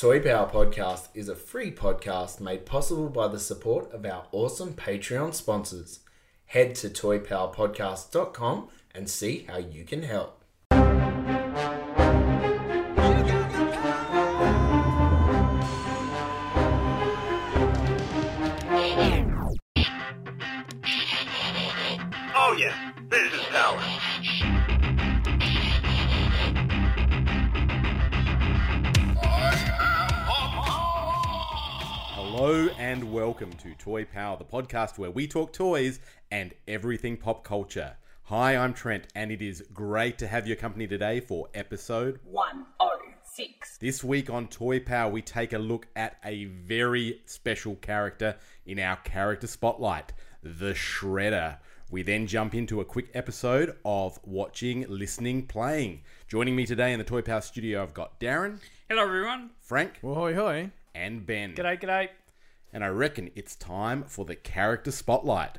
Toy Power Podcast is a free podcast made possible by the support of our awesome Patreon sponsors. Head to toypowerpodcast.com and see how you can help. Oh yeah, this is power. Hello and welcome to Toy Power, the podcast where we talk toys and everything pop culture. Hi, I'm Trent, and it is great to have your company today for episode 106. This week on Toy Power, we take a look at a very special character in our character spotlight, the Shredder. We then jump into a quick episode of watching, listening, playing. Joining me today in the Toy Power studio, I've got Darren. Hello, everyone. Frank. Well, hoi hoi. And Ben. G'day, g'day. And I reckon it's time for the character spotlight.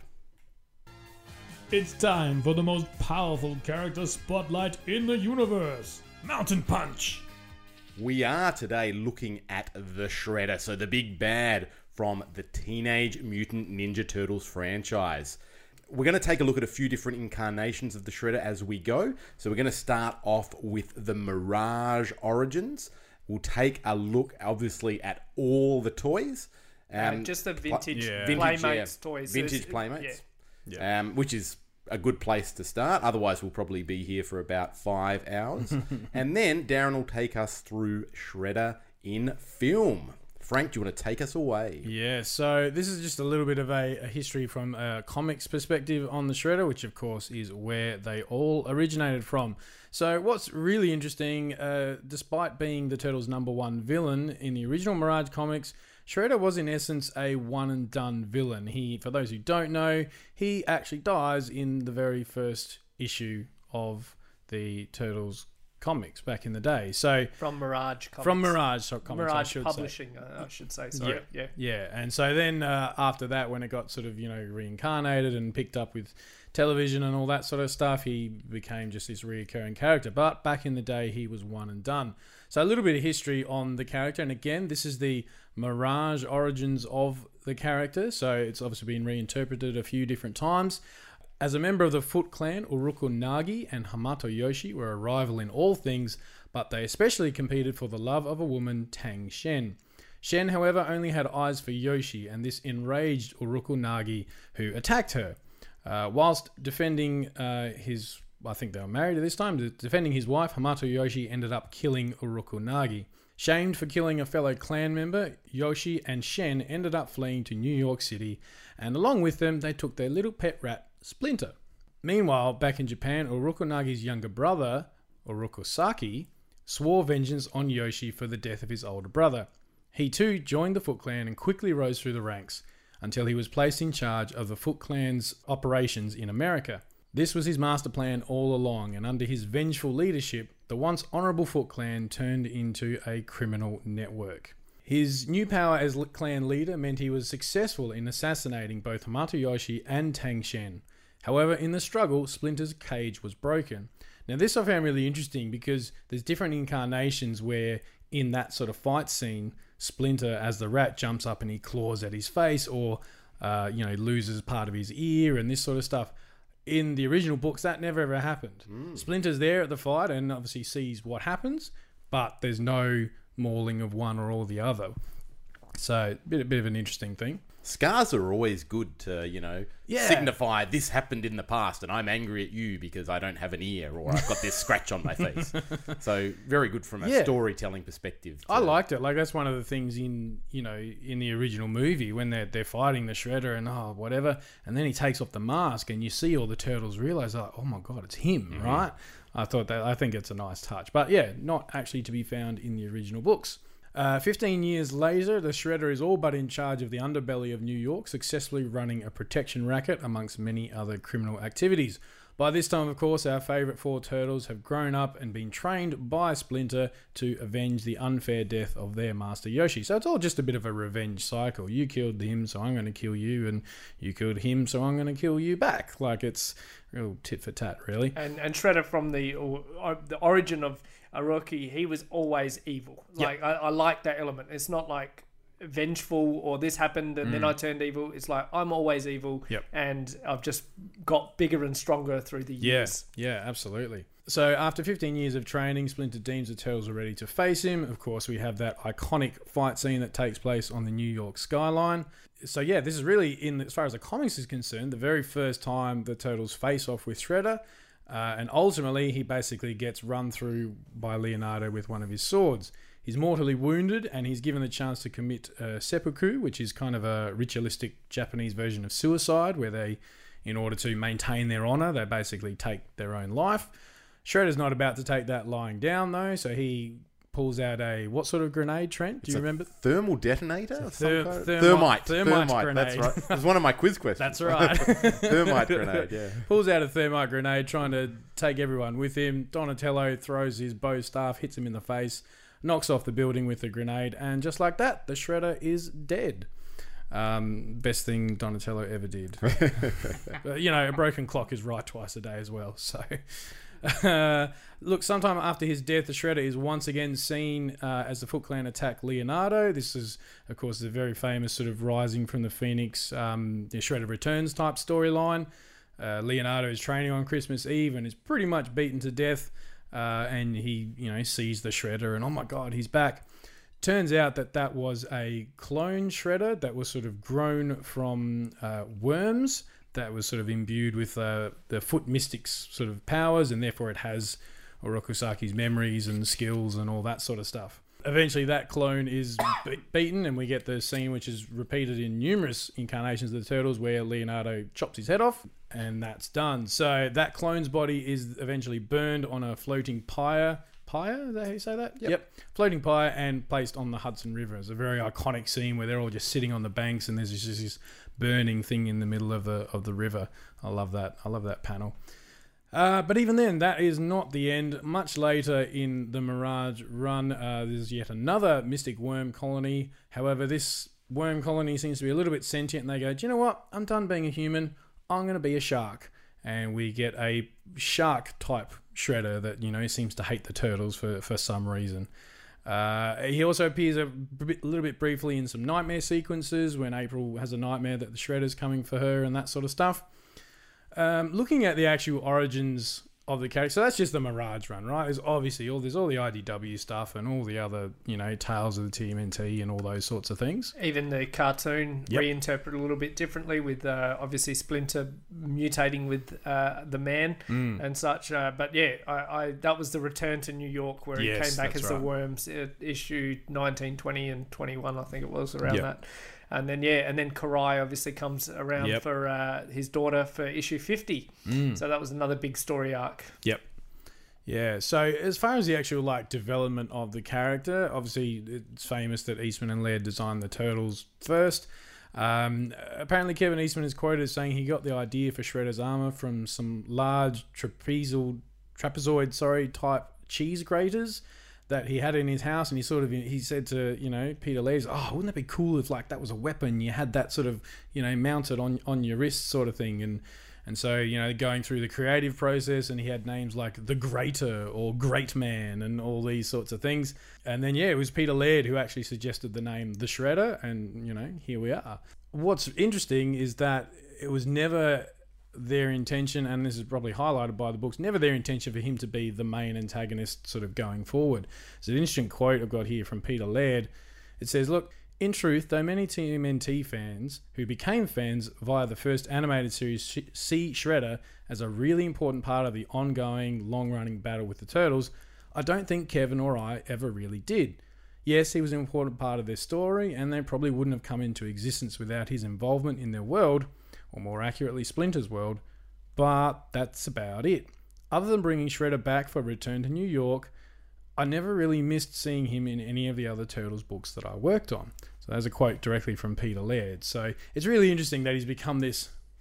It's time for the most powerful character spotlight in the universe. Mountain Punch. We are today looking at the Shredder, so the big bad from the Teenage Mutant Ninja Turtles franchise. We're going to take a look at a few different incarnations of the Shredder as we go. So we're going to start off with the Mirage Origins. We'll take a look, obviously, at all the toys. Just the vintage Yeah. Playmates toys. Vintage Playmates. Yeah. Which is a good place to start. Otherwise, we'll probably be here for about 5 hours. And then Darren will take us through Shredder in film. Frank, do you want to take us away? Yeah, so this is just a little bit of a history from a comics perspective on the Shredder, which of course is where they all originated from. So what's really interesting, despite being the Turtles' #1 villain in the original Mirage comics, Shredder was in essence a one-and-done villain. He, for those who don't know, he actually dies in the very first issue of the Turtles comics back in the day. So From Mirage Comics. from Mirage Comics, I Mirage should Publishing, I should say. Sorry. Yeah. and so then after that, when it got sort of reincarnated and picked up with television and all that sort of stuff, he became just this reoccurring character. But back in the day, he was one and done. So a little bit of history on the character, and again, this is the Mirage origins of the character. So it's obviously been reinterpreted a few different times. As a member of the Foot Clan, Uroku Nagi and Hamato Yoshi were a rival in all things, but they especially competed for the love of a woman, Tang Shen. Shen, however, only had eyes for Yoshi, and this enraged Uroku Nagi, who attacked her. Whilst defending I think they were married at this time, defending his wife, Hamato Yoshi ended up killing Uroku Nagi. Shamed for killing a fellow clan member, Yoshi and Shen ended up fleeing to New York City, and along with them, they took their little pet rat, Splinter. Meanwhile, back in Japan, Uroku Nagi's younger brother, Uroku Saki, swore vengeance on Yoshi for the death of his older brother. He too joined the Foot Clan and quickly rose through the ranks until he was placed in charge of the Foot Clan's operations in America. This was his master plan all along, and under his vengeful leadership, the once honourable Foot Clan turned into a criminal network. His new power as clan leader meant he was successful in assassinating both Hamato Yoshi and Tang Shen. However, in the struggle, Splinter's cage was broken. Now, this I found really interesting because there's different incarnations where in that sort of fight scene, Splinter, as the rat, jumps up and he claws at his face or, loses part of his ear and this sort of stuff. In the original books, that never ever happened. Splinter's there at the fight and obviously sees what happens, but there's no mauling of one or all the other. So, a bit of an interesting thing. Scars are always good to, Yeah. signify this happened in the past and I'm angry at you because I don't have an ear or I've got this scratch on my face. So, very good from a Yeah. storytelling perspective. I liked it. Like, that's one of the things in the original movie when they're fighting the Shredder and whatever, and then he takes off the mask and you see all the turtles realize, like, oh my God, it's him, right? I think it's a nice touch. But yeah, not actually to be found in the original books. 15 years later, the Shredder is all but in charge of the underbelly of New York, successfully running a protection racket amongst many other criminal activities. By this time, of course, our favourite 4 turtles have grown up and been trained by Splinter to avenge the unfair death of their master Yoshi. So it's all just a bit of a revenge cycle. You killed him, so I'm going to kill you, and you killed him, so I'm going to kill you back. Like, it's real tit for tat, really. And Shredder, from the origin of Orochi, he was always evil. Like, I like that element. It's not like vengeful or this happened and then I turned evil. It's like, I'm always evil, and I've just got bigger and stronger through the years. Yeah, absolutely. So after 15 years of training, Splinter deems the turtles are ready to face him. Of course, we have that iconic fight scene that takes place on the New York skyline. So yeah, this is really, as far as the comics is concerned, the very first time the turtles face off with Shredder. And ultimately, he basically gets run through by Leonardo with one of his swords. He's mortally wounded, and he's given the chance to commit seppuku, which is kind of a ritualistic Japanese version of suicide, where they, in order to maintain their honor, they basically take their own life. Shredder's not about to take that lying down, though, so he pulls out what sort of grenade, Trent? Do you remember? Thermal detonator? Thermite grenade. That's right. It was one of my quiz questions. That's right. Thermite grenade, yeah. Pulls out a thermite grenade, trying to take everyone with him. Donatello throws his bow staff, hits him in the face, knocks off the building with the grenade, and just like that, the Shredder is dead. Best thing Donatello ever did. A broken clock is right twice a day as well, so... Look, sometime after his death, the Shredder is once again seen as the Foot Clan attack Leonardo. This is, of course, the very famous sort of rising from the Phoenix, the Shredder returns type storyline. Leonardo is training on Christmas Eve and is pretty much beaten to death. And he, sees the Shredder and, oh my God, he's back. Turns out that was a clone Shredder that was sort of grown from worms that was sort of imbued with the Foot Mystic's sort of powers, and therefore it has Orokusaki's memories and skills and all that sort of stuff. Eventually that clone is beaten, and we get the scene which is repeated in numerous incarnations of the Turtles where Leonardo chops his head off, and that's done. So that clone's body is eventually burned on a floating pyre. Pyre? Is that how you say that? Yep. Floating pyre, and placed on the Hudson River. It's a very iconic scene where they're all just sitting on the banks and there's just this burning thing in the middle of the river. I love that. I love that panel. But even then, that is not the end. Much later in the Mirage run, there's yet another mystic worm colony. However, this worm colony seems to be a little bit sentient, and they go, do you know what? I'm done being a human. I'm going to be a shark. And we get a shark-type Shredder that, seems to hate the Turtles for some reason. He also appears a little bit briefly in some nightmare sequences when April has a nightmare that the Shredder's coming for her and that sort of stuff. Looking at the actual origins of the character, so that's just the Mirage run, right? There's obviously all the IDW stuff and all the other, Tales of the TMNT and all those sorts of things. Even the cartoon reinterpreted a little bit differently with obviously Splinter mutating with the man and such. But yeah, I that was the Return to New York where he came back as the Worms, issue 19, 20 and 21, I think it was, around that. And then Karai obviously comes around for his daughter for issue 50. So that was another big story arc. Yep. Yeah. So as far as the actual development of the character, obviously it's famous that Eastman and Laird designed the Turtles first. Apparently Kevin Eastman is quoted as saying he got the idea for Shredder's armor from some large trapezoid type cheese graters that he had in his house, and he said to Peter Laird, wouldn't that be cool if that was a weapon, you had that sort of mounted on your wrist sort of thing, and so going through the creative process, and he had names like the Grater or Great Man and all these sorts of things, and then it was Peter Laird who actually suggested the name the Shredder, and here we are. What's interesting is that it was never their intention, and this is probably highlighted by the books, never their intention for him to be the main antagonist sort of going forward. There's an interesting quote I've got here from Peter Laird. It says, look, in truth, though many TMNT fans who became fans via the first animated series see Shredder as a really important part of the ongoing, long-running battle with the Turtles, I don't think Kevin or I ever really did. Yes, he was an important part of their story, and they probably wouldn't have come into existence without his involvement in their world, or more accurately Splinter's world, but that's about it. Other than bringing Shredder back for Return to New York, I never really missed seeing him in any of the other Turtles books that I worked on. So there's a quote directly from Peter Laird. So it's really interesting that he's become this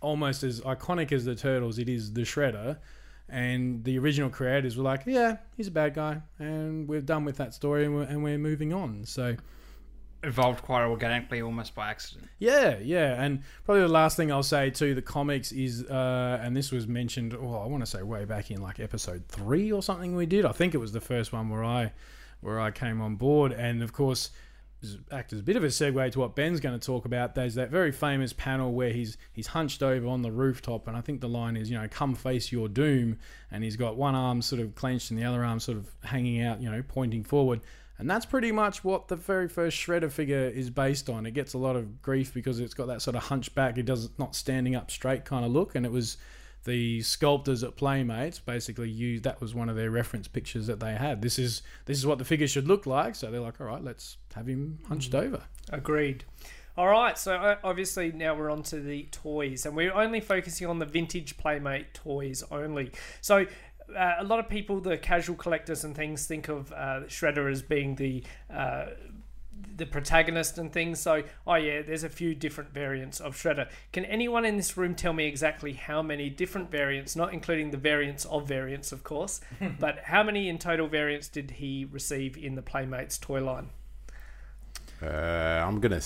almost as iconic as the Turtles, it is the Shredder. And the original creators were like, yeah, he's a bad guy, and we're done with that story, and we're moving on. So evolved quite organically, almost by accident. Yeah, and probably the last thing I'll say to the comics is, and this was mentioned, I want to say way back in like episode 3 or something we did. I think it was the first one where I came on board, and of course, act as a bit of a segue to what Ben's going to talk about. There's that very famous panel where he's hunched over on the rooftop, and I think the line is, come face your doom, and he's got one arm sort of clenched and the other arm sort of hanging out, pointing forward. And that's pretty much what the very first Shredder figure is based on. It gets a lot of grief because it's got that sort of hunchback, not standing up straight kind of look, and it was the sculptors at Playmates basically used, that was one of their reference pictures that they had. This is what the figure should look like, so they're like, all right, let's have him hunched over. Agreed. All right, so obviously now we're on to the toys, and we're only focusing on the vintage Playmate toys only. So a lot of people, the casual collectors and things, think of Shredder as being the protagonist and things. So, there's a few different variants of Shredder. Can anyone in this room tell me exactly how many different variants, not including the variants, of course, but how many in total variants did he receive in the Playmates toy line? I'm going to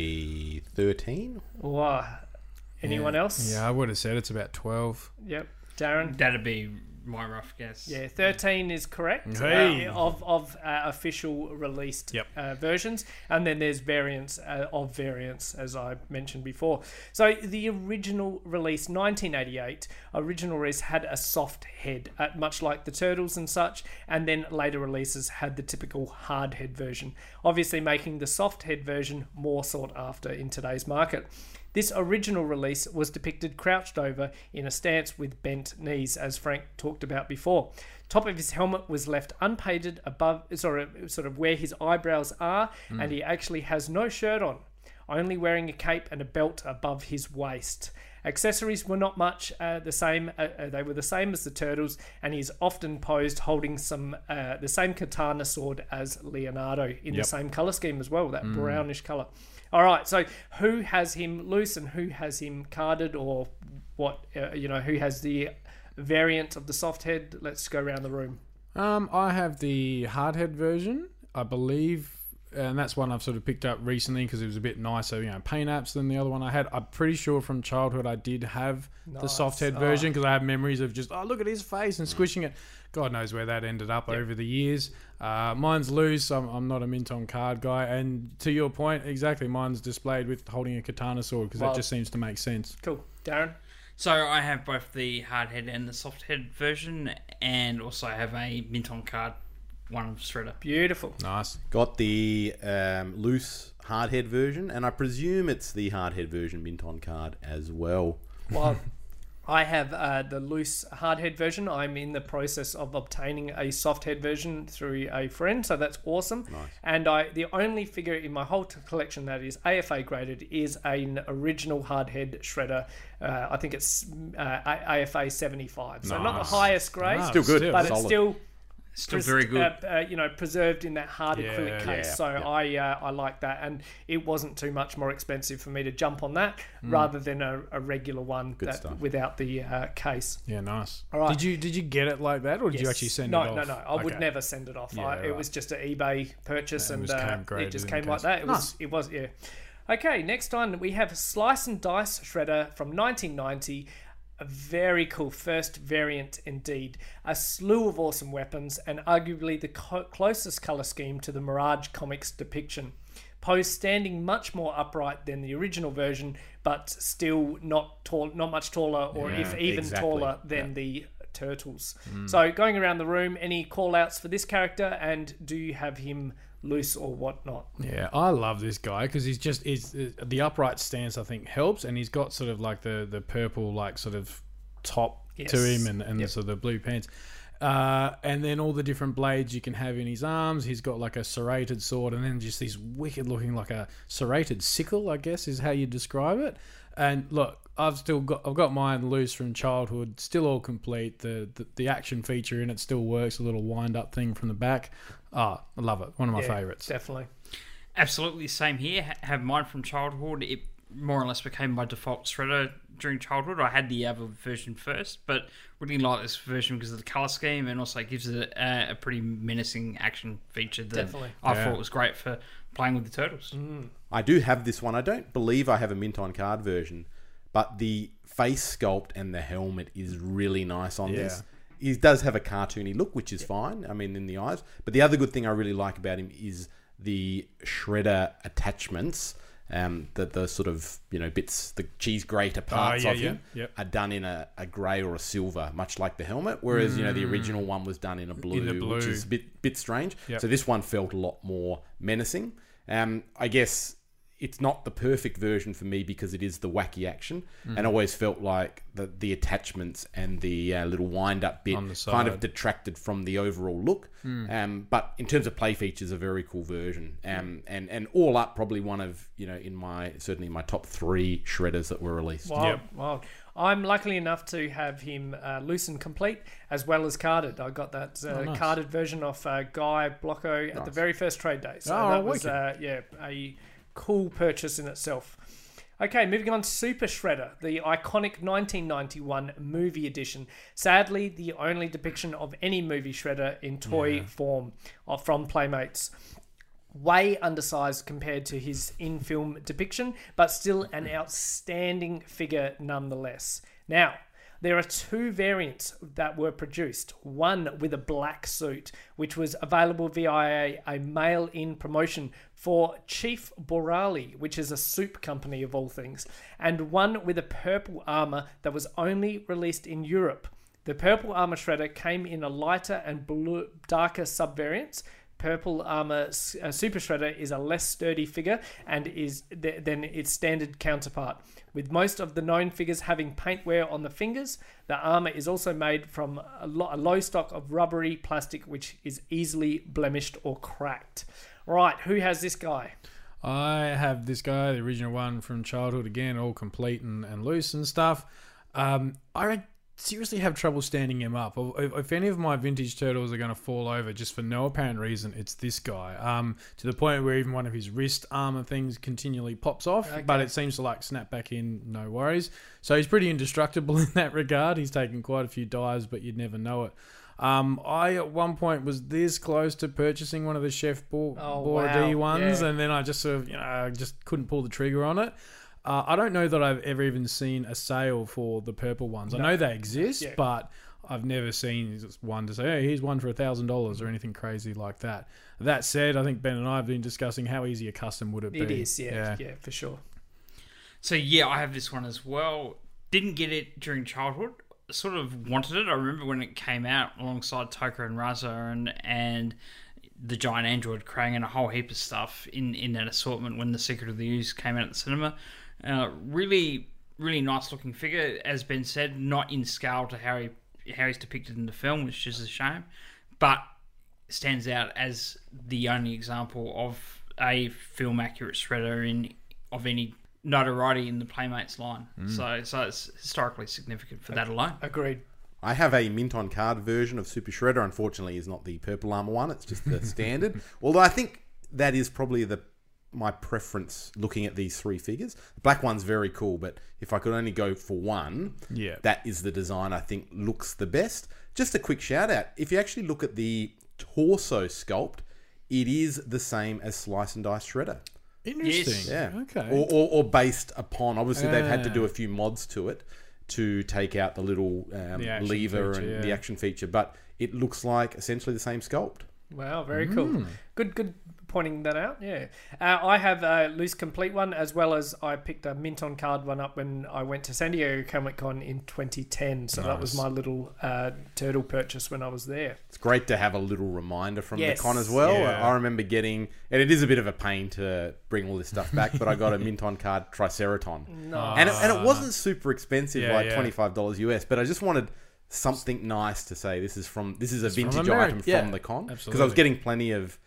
say 13. Wow. Anyone else? Yeah, I would have said it's about 12. Yep. Darren? That'd be my rough guess. Yeah, 13 is correct. Hey. Of official released versions, and then there's variants of variants, as I mentioned before. So the original release, 1988, original release had a soft head, much like the Turtles and such, and then later releases had the typical hard head version, obviously making the soft head version more sought after in today's market. This original release was depicted crouched over in a stance with bent knees, as Frank talked about before. Top of his helmet was left unpainted above, sort of where his eyebrows are, and he actually has no shirt on, only wearing a cape and a belt above his waist. Accessories were not much the same. They were the same as the Turtles, and he's often posed holding the same katana sword as Leonardo in the same color scheme as well, that brownish color. All right, so who has him loose and who has him carded, or what? Who has the variant of the soft head? Let's go around the room. I have the hard head version, I believe, and that's one I've sort of picked up recently because it was a bit nicer, paint apps than the other one I had. I'm pretty sure from childhood I did have the soft head version because I have memories of just, look at his face and squishing it. God knows where that ended up over the years. Mine's loose. I'm not a Minton card guy. And to your point, exactly, mine's displayed with holding a katana sword because that just seems to make sense. Cool. Darren? So I have both the hard head and the soft head version, and also I have a Minton card, one of Shredder. Beautiful. Nice. Got the loose hard head version, and I presume it's the hard head version Minton card as well. Well, I have the loose hard head version. I'm in the process of obtaining a soft head version through a friend, so that's awesome. Nice. And the only figure in my whole collection that is AFA graded is an original hard head Shredder. I think it's AFA 75. So not the highest grade, Still good, but solid. it's still very good. Preserved in that hard acrylic case. Yeah, so I like that, and it wasn't too much more expensive for me to jump on that rather than a regular one without the case. Yeah, nice. All right. Did you get it like that, or did you actually send it off? No. I would never send it off. It was just an eBay purchase, and it just came like that. It was. Okay, next on we have Slice and Dice Shredder from 1990. A very cool first variant indeed. A slew of awesome weapons and arguably the closest colour scheme to the Mirage Comics depiction. Pose standing much more upright than the original version, but still not much taller, or if even taller than the Turtles. So going around the room, any call-outs for this character, and do you have him loose or whatnot? Yeah, I love this guy because he's the upright stance I think helps, and he's got sort of like the purple like sort of top to him and the sort of the blue pants, and then all the different blades you can have in his arms. He's got like a serrated sword, and then just these wicked looking like a serrated sickle, I guess is how you describe it. And look, I've got mine loose from childhood, still all complete. The action feature in it still works, a little wind up thing from the back. I love it. One of my favourites. Definitely. Absolutely, same here. Have mine from childhood. more or less became my default shredder during childhood. I had the other version first, but really like this version because of the colour scheme, and also gives it a pretty menacing action feature that Definitely. I thought was great for playing with the turtles. I do have this one. I don't believe I have a mint on card version, but the face sculpt and the helmet is really nice on this. He does have a cartoony look, which is fine. I mean, in the eyes. But the other good thing I really like about him is the shredder attachments. The sort of, bits, the cheese grater parts of him are done in a grey or a silver, much like the helmet. Whereas, the original one was done in a blue, which is a bit strange. So this one felt a lot more menacing. I guess it's not the perfect version for me because it is the wacky action, and I always felt like the attachments and the little wind-up bit kind of detracted from the overall look. But in terms of play features, a very cool version, and all up, probably one of certainly my top 3 shredders that were released. Wow. I'm lucky enough to have him loose and complete as well as carded. I got that carded version off Guy Blocko at the very first trade day. So that was a cool purchase in itself. Okay, moving on to Super Shredder, the iconic 1991 movie edition. Sadly, the only depiction of any movie Shredder in toy form from Playmates. Way undersized compared to his in-film depiction, but still an outstanding figure nonetheless. Now, there are 2 variants that were produced. One with a black suit, which was available via a mail-in promotion for Chief Borali, which is a soup company of all things, and one with a purple armor that was only released in Europe. The purple armor Shredder came in a lighter and darker subvariants. Purple armor Super Shredder is a less sturdy figure and is than its standard counterpart. With most of the known figures having paint wear on the fingers, the armor is also made from a low stock of rubbery plastic which is easily blemished or cracked. Right, who has this guy? I have this guy, the original one from childhood, again, all complete and loose and stuff. I seriously have trouble standing him up. If any of my vintage turtles are going to fall over just for no apparent reason, it's this guy. To the point where even one of his wrist armor things continually pops off, but it seems to snap back in, no worries. So he's pretty indestructible in that regard. He's taken quite a few dives, but you'd never know it. I at one point was this close to purchasing one of the Chef Boyardee ones, and then I just sort of, just couldn't pull the trigger on it. I don't know that I've ever even seen a sale for the purple ones. I know they exist, but I've never seen one to say, hey, here's one for $1,000 or anything crazy like that. That said, I think Ben and I have been discussing how easy a custom would it be. It is, yeah, for sure. So yeah, I have this one as well. Didn't get it during childhood. Sort of wanted it. I remember when it came out alongside Toka and Raza and the Giant Android Krang and a whole heap of stuff in that assortment when The Secret of the Ooze came out at the cinema. Really, really nice looking figure. As Ben said, not in scale to how he's depicted in the film, which is a shame, but stands out as the only example of a film accurate shredder of any notoriety in the Playmates line. So it's historically significant for that alone. Agreed. I have a mint on card version of Super Shredder. Unfortunately, is not the purple armor one. It's just the standard. Although I think that is probably my preference looking at these 3 figures. The black one's very cool, but if I could only go for one, that is the design I think looks the best. Just a quick shout out. If you actually look at the torso sculpt, it is the same as Slice and Dice Shredder. Interesting. Yeah. Okay. Or based upon, obviously they've had to do a few mods to it to take out the little lever feature, and the action feature, but it looks like essentially the same sculpt. Wow, very cool. Good pointing that out, yeah. I have a loose complete one, as well as I picked a mint on card one up when I went to San Diego Comic Con in 2010, so that was my little turtle purchase when I was there. It's great to have a little reminder from the con as well. Yeah. I remember getting, and it is a bit of a pain to bring all this stuff back, but I got a mint on card Triceraton. And it wasn't super expensive, $25 US, but I just wanted something nice to say this is a vintage item from the con, because I was getting plenty of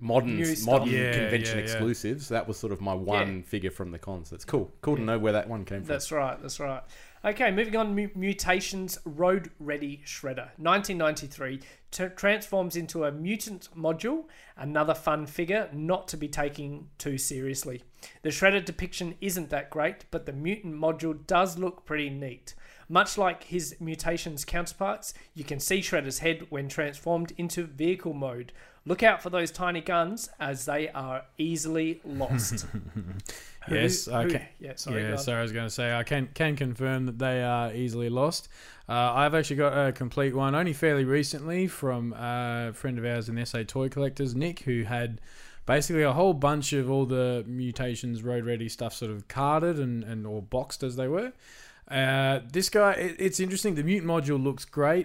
modern New stuff. convention exclusives. That was sort of my one figure from the con. So it's cool to know where that one came from. That's right. Okay, moving on. Mutations Road Ready Shredder, 1993, transforms into a mutant module, another fun figure not to be taken too seriously. The Shredder depiction isn't that great, but the mutant module does look pretty neat. Much like his Mutations counterparts, you can see Shredder's head when transformed into vehicle mode. Look out for those tiny guns, as they are easily lost. Yes, I can. Sorry, I was going to say I can confirm that they are easily lost. I've actually got a complete one only fairly recently from a friend of ours in SA Toy Collectors, Nick, who had basically a whole bunch of all the Mutations Road Ready stuff sort of carded and or boxed as they were. This guy, it's interesting. The mutant module looks great.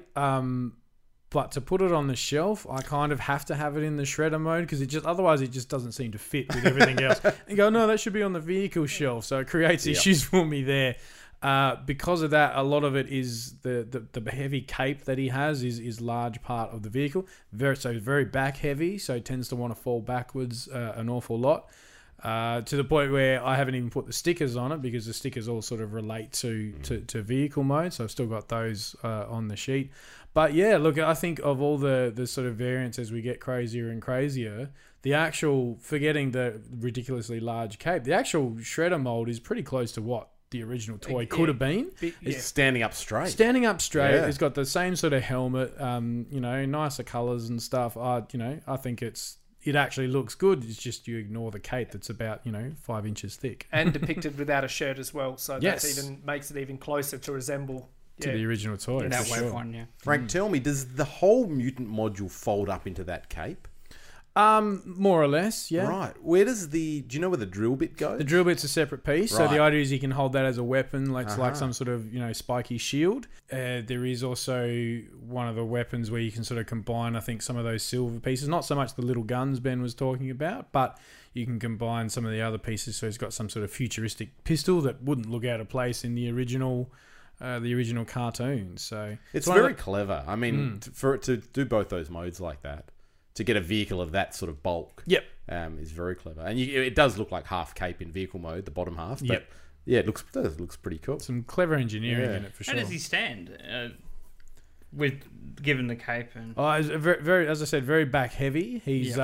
But to put it on the shelf, I kind of have to have it in the shredder mode because otherwise it just doesn't seem to fit with everything else. And go, no, that should be on the vehicle shelf. So it creates issues for me there. Because of that, a lot of it is the heavy cape that he has is large part of the vehicle. Very back heavy, so it tends to want to fall backwards an awful lot. To the point where I haven't even put the stickers on it because the stickers all sort of relate to vehicle mode. So I've still got those on the sheet. But yeah, look, I think of all the sort of variants as we get crazier and crazier, the actual, forgetting the ridiculously large cape, the actual shredder mold is pretty close to what the original toy could have been. It's standing up straight. Yeah. It's got the same sort of helmet, nicer colours and stuff. I think it actually looks good. It's just you ignore the cape that's about 5 inches thick and depicted without a shirt as well. So that even makes it even closer to resemble to the original toy. In that way, one, Frank, tell me, does the whole mutant module fold up into that cape? More or less, yeah. Right. Where does do you know where the drill bit goes? The drill bit's a separate piece. Right. So the idea is you can hold that as a weapon, like some sort of, spiky shield. There is also one of the weapons where you can sort of combine, I think, some of those silver pieces. Not so much the little guns Ben was talking about, but you can combine some of the other pieces. So he's got some sort of futuristic pistol that wouldn't look out of place in the original cartoon. So it's very clever. I mean, for it to do both those modes like that, to get a vehicle of that sort of bulk, is very clever. And it does look like half cape in vehicle mode, the bottom half. But it looks pretty cool. Some clever engineering in it for sure. How does he stand? Given the cape and very, as I said, very back heavy. He's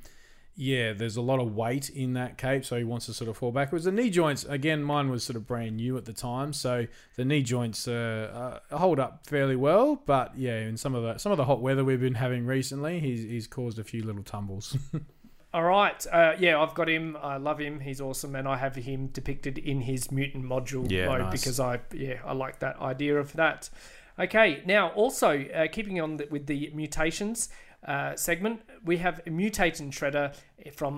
there's a lot of weight in that cape, so he wants to sort of fall backwards. The knee joints, again, mine was sort of brand new at the time, so the knee joints hold up fairly well. But in some of the hot weather we've been having recently, he's caused a few little tumbles. All right, I've got him. I love him. He's awesome, and I have him depicted in his mutant module mode because I like that idea of that. Okay, now also keeping on with the mutations segment, we have a mutating shredder from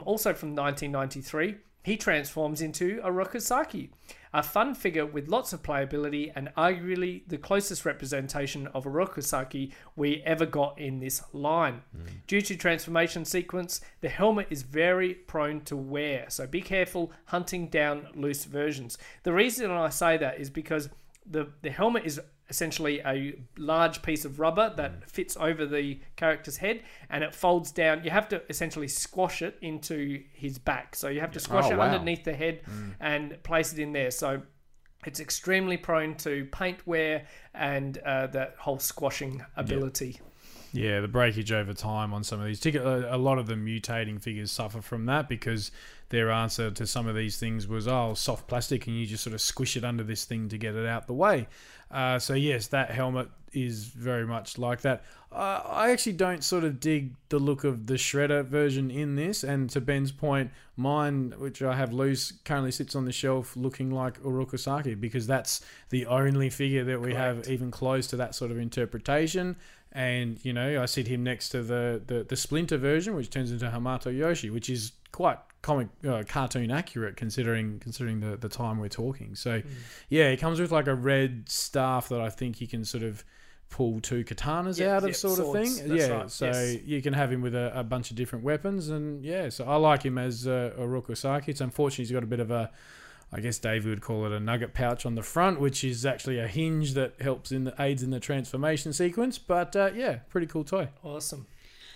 1993. He transforms into a Rokusaki, a fun figure with lots of playability and arguably the closest representation of a Rokusaki we ever got in this line. Due to transformation sequence, the helmet is very prone to wear, so be careful hunting down loose versions. The reason I say that is because the helmet is essentially a large piece of rubber that fits over the character's head and it folds down. You have to essentially squash it into his back. So you have to squash it underneath the head and place it in there. So it's extremely prone to paint wear and that whole squashing ability. Yeah, the breakage over time on some of these. A lot of the mutating figures suffer from that because their answer to some of these things was, soft plastic, and you just sort of squish it under this thing to get it out the way. So yes, that helmet is very much like that. I actually don't sort of dig the look of the Shredder version in this, and to Ben's point, mine, which I have loose, currently sits on the shelf looking like Urokusaki because that's the only figure that we have even close to that sort of interpretation. And, I sit him next to the Splinter version, which turns into Hamato Yoshi, which is quite cartoon accurate considering the time we're talking. So, it comes with like a red staff that I think you can sort of pull two katanas out of sort swords. Of thing. That's right. You can have him with a bunch of different weapons. And, so I like him as a Rokusaki. It's unfortunate he's got a bit of a, I guess Dave would call it a nugget pouch on the front, which is actually a hinge that aids in the transformation sequence. But pretty cool toy. Awesome.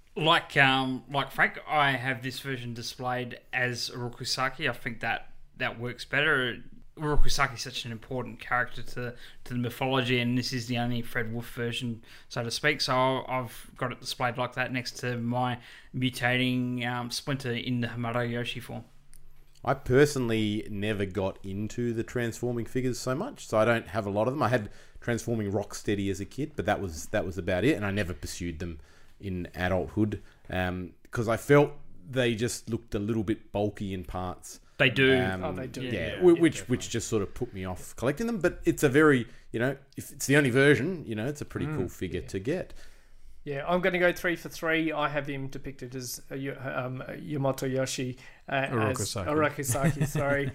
Like Frank, I have this version displayed as Orokusaki. I think that works better. Orokusaki is such an important character to the mythology, and this is the only Fred Wolf version, so to speak. So I've got it displayed like that next to my mutating Splinter in the Hamato Yoshi form. I personally never got into the transforming figures so much, so I don't have a lot of them. I had transforming Rocksteady as a kid, but that was about it, and I never pursued them in adulthood because I felt they just looked a little bit bulky in parts. They do. They do. Yeah, which just sort of put me off collecting them. But it's a very, if it's the only version, it's a pretty cool figure to get. Yeah, I'm going to go 3 for 3. I have him depicted as Yamato Yoshi, Orokusaki, sorry,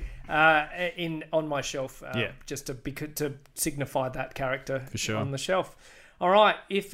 on my shelf, just to signify that character for sure on the shelf. All right, if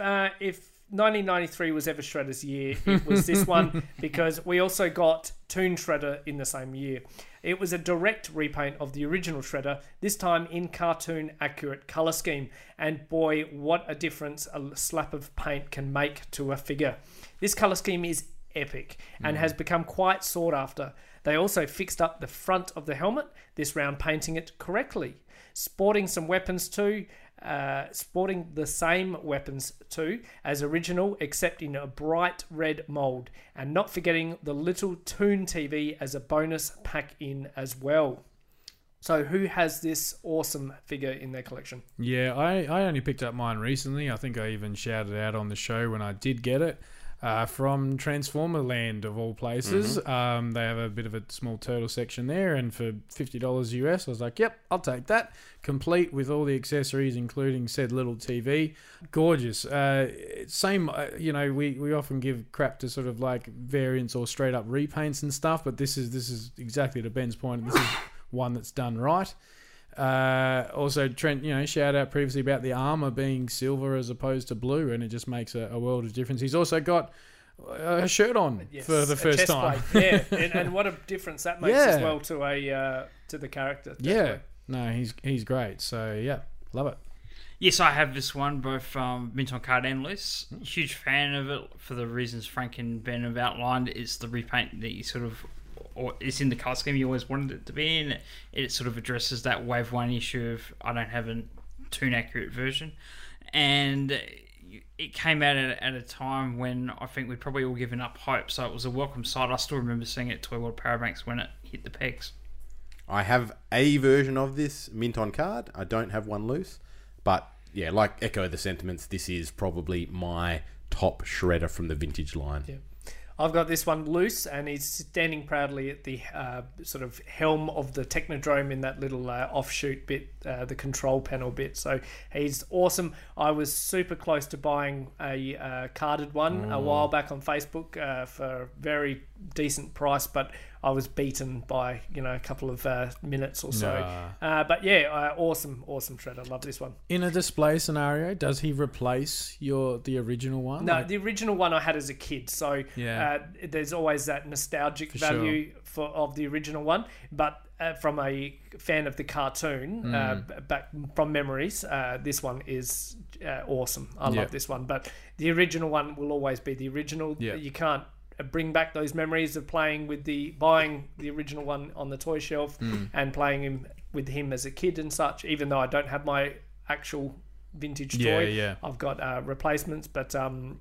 1993 was ever Shredder's year, it was this one, because we also got Toon Shredder in the same year. It was a direct repaint of the original Shredder, this time in cartoon accurate colour scheme. And boy, what a difference a slap of paint can make to a figure. This colour scheme is epic and has become quite sought after. They also fixed up the front of the helmet, this round painting it correctly. Sporting some weapons too. Sporting the same weapons too as original, except in a bright red mould, and not forgetting the little Toon TV as a bonus pack in as well. So who has this awesome figure in their collection? Yeah, I only picked up mine recently. I think I even shouted out on the show when I did get it. From Transformer Land, of all places. They have a bit of a small turtle section there, and for $50 US, I was like, yep, I'll take that. Complete with all the accessories, including said little TV. Gorgeous. Same, we often give crap to sort of like variants or straight up repaints and stuff, but this is exactly to Ben's point. This is one that's done right. Also, Trent, shout out previously about the armor being silver as opposed to blue, and it just makes a world of difference. He's also got a shirt on for the first time. Yeah, and what a difference that makes as well to the character. Definitely. Yeah, no, he's great. So yeah, love it. Yes, I have this one, both mint on card and loose. Huge fan of it for the reasons Frank and Ben have outlined. It's the repaint that you sort of, or it's in the colour scheme you always wanted it to be in. It sort of addresses that Wave 1 issue of I don't have a Toon accurate version. And it came out at a time when I think we'd probably all given up hope, so it was a welcome sight. I still remember seeing it at Toy World Parabanks when it hit the pegs. I have a version of this mint on card. I don't have one loose. But yeah, like echo the sentiments, this is probably my top Shredder from the vintage line. Yeah. I've got this one loose, and he's standing proudly at the sort of helm of the Technodrome in that little offshoot bit, the control panel bit. So he's awesome. I was super close to buying a carded one a while back on Facebook for a very decent price, but I was beaten by a couple of minutes or so. But yeah, awesome Shredder. Love this one. In a display scenario, does he replace the original one? No, the original one I had as a kid. So there's always that nostalgic value of the original one. But from a fan of the cartoon, back from memories, this one is awesome. I love this one. But the original one will always be the original. Yeah. You can't bring back those memories of buying the original one on the toy shelf and playing with him as a kid and such. Even though I don't have my actual vintage toy, I've got replacements. But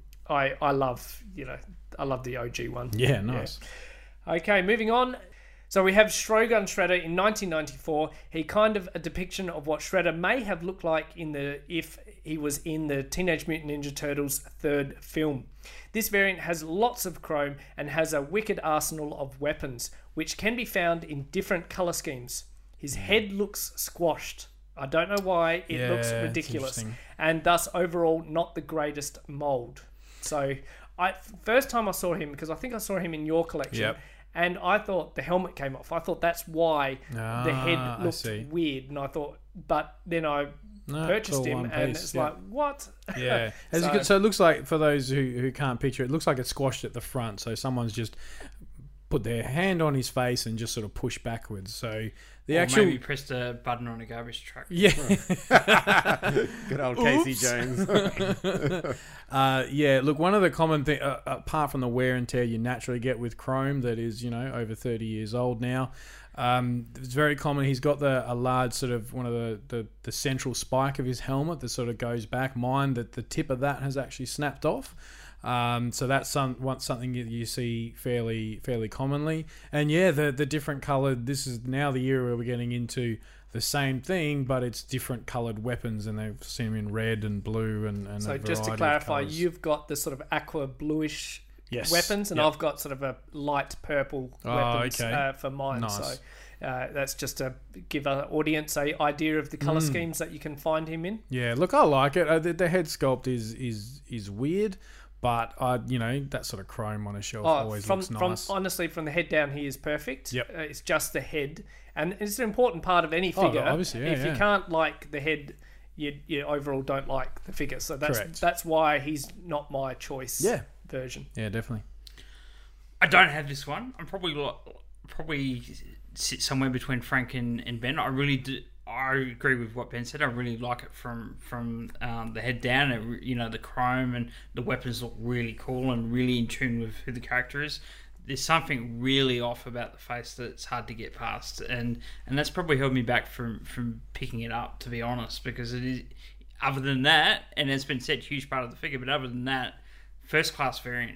I love the OG one. Yeah, nice. Yeah. Okay, moving on. So we have Shogun Shredder in 1994. He kind of a depiction of what Shredder may have looked like if he was in the Teenage Mutant Ninja Turtles third film. This variant has lots of chrome and has a wicked arsenal of weapons, which can be found in different colour schemes. His head looks squashed. I don't know why. It looks ridiculous. And thus, overall, not the greatest mould. So, first time I saw him, because I think I saw him in your collection, and I thought the helmet came off. I thought that's why the head looked weird. And I thought, but then I purchased him, and it's like, what? Yeah. So it looks like, for those who can't picture it, looks like it's squashed at the front. So someone's just put their hand on his face and just sort of push backwards. So the Or actual maybe pressed a button on a garbage truck. yeah. Good old Casey Jones. Yeah, look, one of the common things, apart from the wear and tear you naturally get with chrome that is, over 30 years old now, it's very common. He's got a large sort of one of the central spike of his helmet that sort of goes back. Mine, that the tip of that has actually snapped off. So that's something you see fairly commonly. And yeah, the different coloured, this is now the era where we're getting into the same thing, but it's different coloured weapons, and they've seen them in red and blue and so a just to variety of clarify, colours. you've got the sort of aqua bluish Yes. weapons, and Yep. I've got sort of a light purple Oh, weapons okay. for mine. Nice. So that's just to give our audience a idea of the colour schemes that you can find him in. Yeah, look, I like it. The head sculpt is weird, but that sort of chrome on a shelf always looks nice. Honestly, from the head down, he is perfect. Yep. It's just the head, and it's an important part of any figure. obviously, yeah, if you yeah. can't like the head, you overall don't like the figure. So Correct. that's why he's not my choice. Yeah. Version. Yeah, definitely. I don't have this one. I'm probably sit somewhere between Frank and Ben. I really do. I agree with what Ben said. I really like it from the head down. The chrome and the weapons look really cool and really in tune with who the character is. There's something really off about the face that's hard to get past, and that's probably held me back from picking it up, to be honest, because it is. Other than that, and it's been said, huge part of the figure, but other than that, first class variant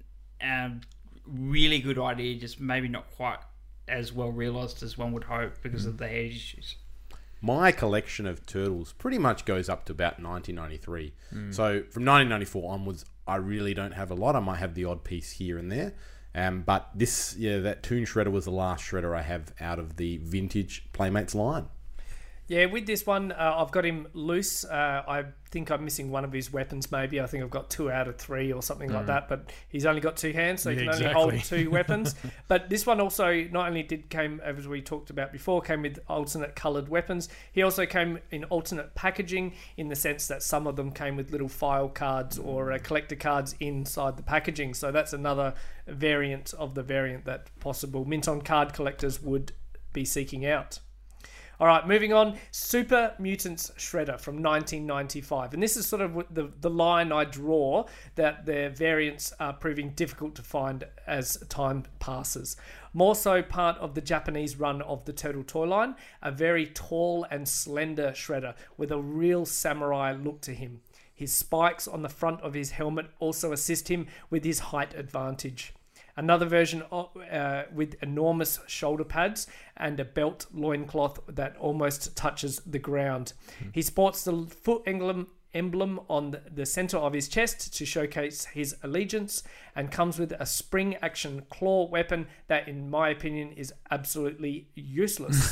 and really good idea, just maybe not quite as well realised as one would hope because of the head issues. My collection of turtles pretty much goes up to about 1993. So from 1994 onwards, I really don't have a lot. I might have the odd piece here and there. But that Toon Shredder was the last Shredder I have out of the vintage Playmates line. Yeah, with this one, I've got him loose. I think I'm missing one of his weapons, maybe. I think I've got 2 out of 3 or something like that. But he's only got 2 hands, so he can only hold 2 weapons. But this one also not only came, as we talked about before, came with alternate coloured weapons. He also came in alternate packaging, in the sense that some of them came with little file cards or collector cards inside the packaging. So that's another variant of the variant that possible Mint-On card collectors would be seeking out. All right, moving on. Super Mutants Shredder from 1995. And this is sort of the line I draw, that their variants are proving difficult to find as time passes. More so part of the Japanese run of the Turtle toy line, a very tall and slender Shredder with a real samurai look to him. His spikes on the front of his helmet also assist him with his height advantage. Another version with enormous shoulder pads and a belt loincloth that almost touches the ground. He sports the foot emblem on the center of his chest to showcase his allegiance, and comes with a spring action claw weapon that, in my opinion, is absolutely useless.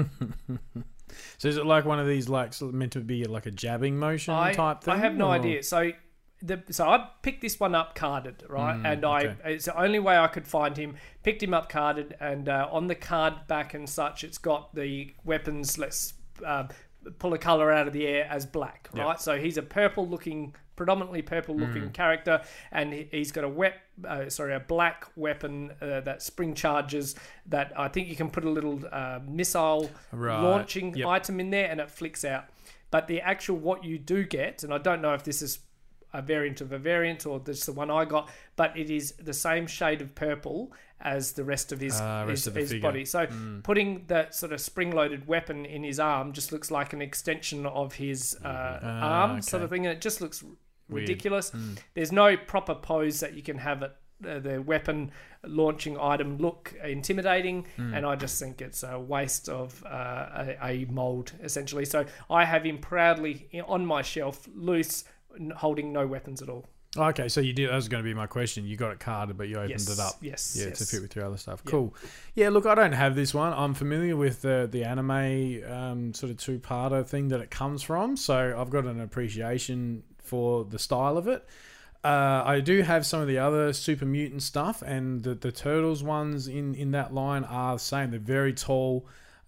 So is it like one of these, like, meant to be like a jabbing motion type thing? I have no idea. So I picked this one up carded, right? And it's the only way I could find him. Picked him up carded, and on the card back and such, it's got the weapons. Let's pull a color out of the air as black, right? Yep. So he's a predominantly purple-looking character, and he's got a black weapon that spring charges. That I think you can put a little missile launching item in there, and it flicks out. But the actual what you do get, and I don't know if this is a variant of a variant or this is the one I got, but it is the same shade of purple as the rest of his body. So putting that sort of spring-loaded weapon in his arm just looks like an extension of his arm sort of thing, and it just looks ridiculous. There's no proper pose that you can have it. The weapon launching item look intimidating, and I just think it's a waste of a mold, essentially. So I have him proudly on my shelf, loose, holding no weapons at all. Okay, so you did. That was going to be my question. You got it carded, but you opened it up. Yes. To fit with your other stuff. Yeah. Cool. Yeah, look, I don't have this one. I'm familiar with the anime sort of two-parter thing that it comes from, so I've got an appreciation for the style of it. I do have some of the other Super Mutant stuff, and the Turtles ones in that line are the same. They're very tall.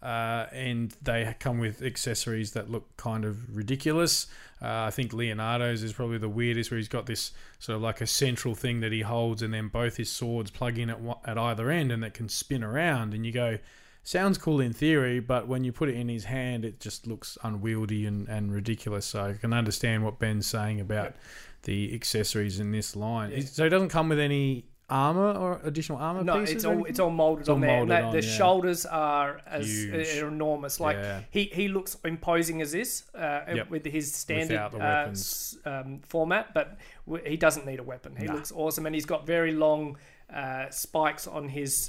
and they come with accessories that look kind of ridiculous. I think Leonardo's is probably the weirdest, where he's got this sort of like a central thing that he holds, and then both his swords plug in at either end, and that can spin around. And you go, sounds cool in theory, but when you put it in his hand, it just looks unwieldy and ridiculous. So I can understand what Ben's saying about the accessories in this line. Yeah. So it doesn't come with any armor or additional armor pieces? No, it's all molded on there. The shoulders are enormous. Like he looks imposing as this with his standard format, but he doesn't need a weapon. He looks awesome, and he's got very long spikes on his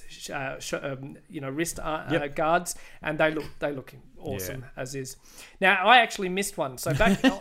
wrist guards, and they look awesome as is. Now, I actually missed one. So back in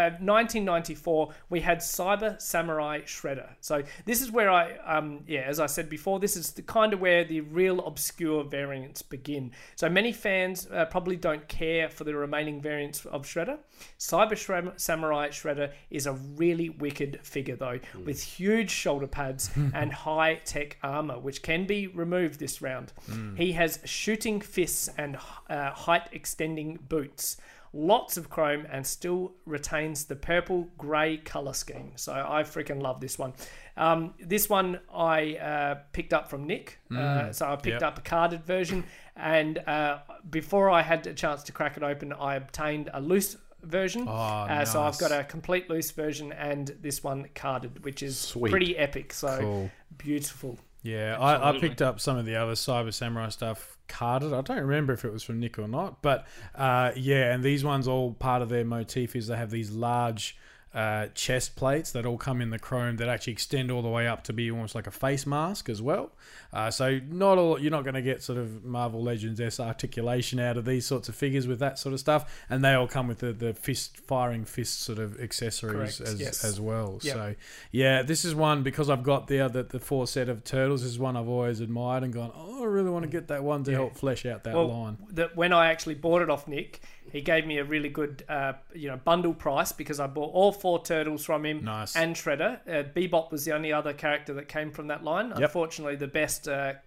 1994, we had Cyber Samurai Shredder. So this is where as I said before, this is the kind of where the real obscure variants begin. So many fans probably don't care for the remaining variants of Shredder. Cyber Samurai Shredder is a really wicked figure, though, with huge shoulder pads and high-tech armor, which can be removed this round. He has shooting fists and height-extending boots. Lots of chrome, and still retains the purple-grey colour scheme. So I freaking love this one. This one I picked up from Nick. So I picked up a carded version. And before I had a chance to crack it open, I obtained a loose version. Nice. So I've got a complete loose version and this one carded, which is pretty epic. So beautiful. Yeah, I picked up some of the other Cyber Samurai stuff carded. I don't remember if it was from Nick or not, but and these ones, all part of their motif is they have these large chest plates that all come in the chrome that actually extend all the way up to be almost like a face mask as well. So you're not going to get sort of Marvel Legends articulation out of these sorts of figures with that sort of stuff, and they all come with the firing fist sort of accessories as well. Yep. So this is one, because I've got the full set of turtles, this is one I've always admired and gone, I really want to get that one to help flesh out that line. When I actually bought it off Nick, he gave me a really good, bundle price, because I bought all 4 turtles from him. Nice. And Shredder. Bebop was the only other character that came from that line. Yep. Unfortunately, the best,